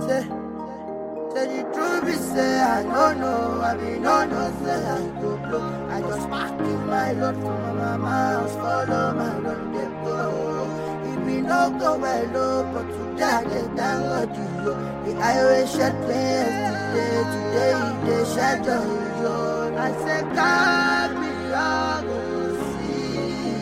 Say, say the truth be say I don't know. I be no say I go blow. I just pack in my load from my mama house, follow my load they go. If we no go well low, but today I get down what you know. The highway shed players today they shed joy. I say God be I go see.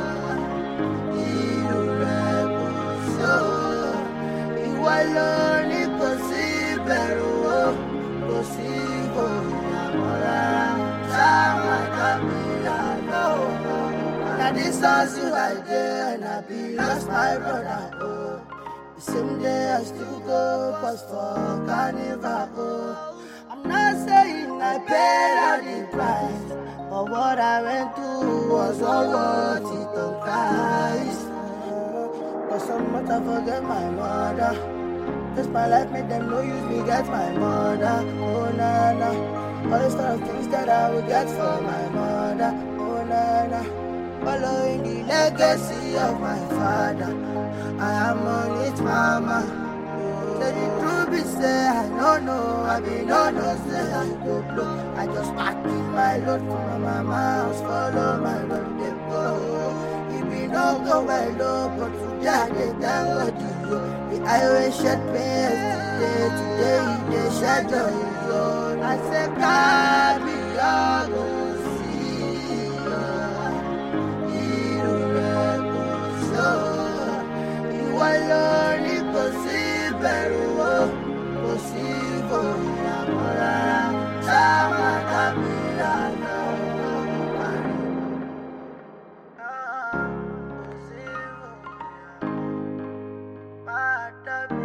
Ìlú rẹ̀ kò sọ. Ìwọ ló ní kò sí bẹ̀rù o, kò sí ìfòyà mọ́ rárá. Ṣáwọn ẹ̀dá mi àná o. Na this hustle I dey and I be lost my brother o. The same day I still go pass for carnival o. I'm not saying I paid all the price, but what I went through was all worth it on Christ. But some months I forget my mother. Just my life made them no use me get my mother. Oh na na, all the sort of things that I would get for my mother. Oh na na, following the legacy of my father. I am on it, mama. Say the truth be say I don't know. I be no say I go blow. I just pack in my load from my mama house, follow my load they go. If we no go well low, but today I get down what you know. The highway shed players today they shed joy. I say God be I go see. Ìlú rẹ̀ kò sọ. Ìwọ ló ní kò sí bẹ̀rù o, kò sí ìfòyà mọ́ rárá. Ṣáwọn ẹ̀dá mi àná o. Kò sí ìfòyà.